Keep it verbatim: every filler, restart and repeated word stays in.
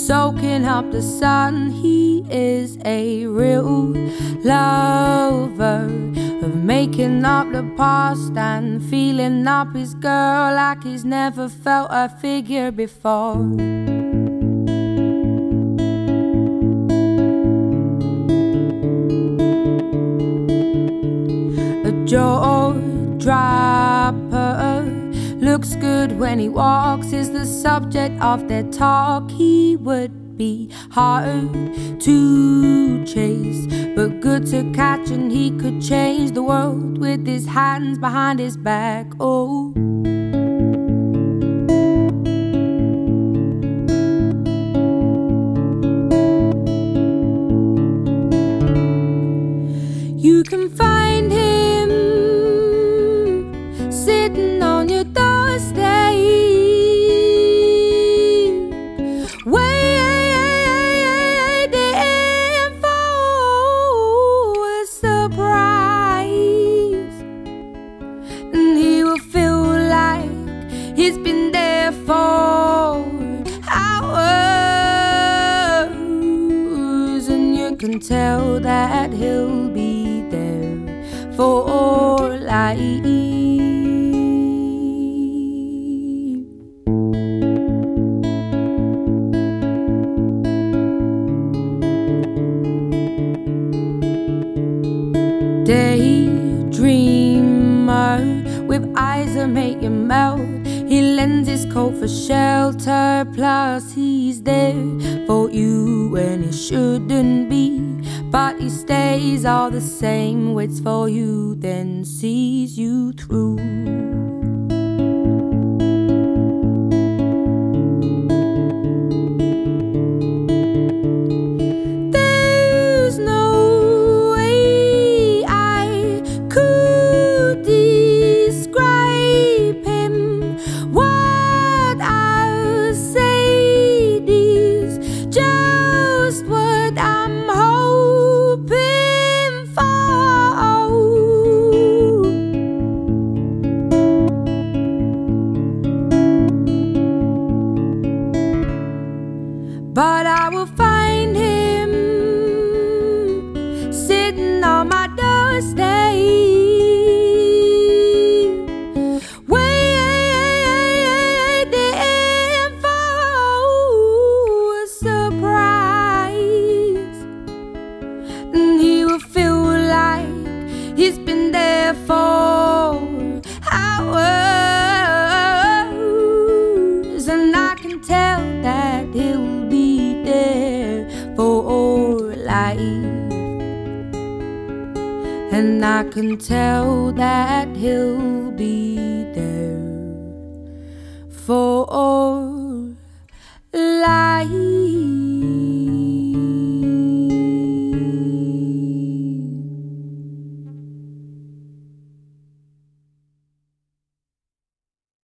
soaking up the sun. He is a real lover of making up the past and feeling up his girl like he's never felt a figure before. A jaw dropper, looks good when he walks, is the subject of their talk. He would be hard to chase, but good to catch, and he could change the world with his hands behind his back. Oh, you can find him sitting on your doorstep, waiting for a surprise. And he will feel like he's been there for hours, and you can tell that he'll be there for life. Daydreamer with eyes that make you melt. He lends his coat for shelter, plus he's there for you when he shouldn't be. But he stays all the same, waits for you, then sees you through. There's no way I could describe him. What I'll say is just what I'm hoping for. But I will find him sitting on my doorstep, waiting for a surprise. And he will feel like he's been there for hours, and I can tell that he'll be there for life. And I can tell that he'll be there for life.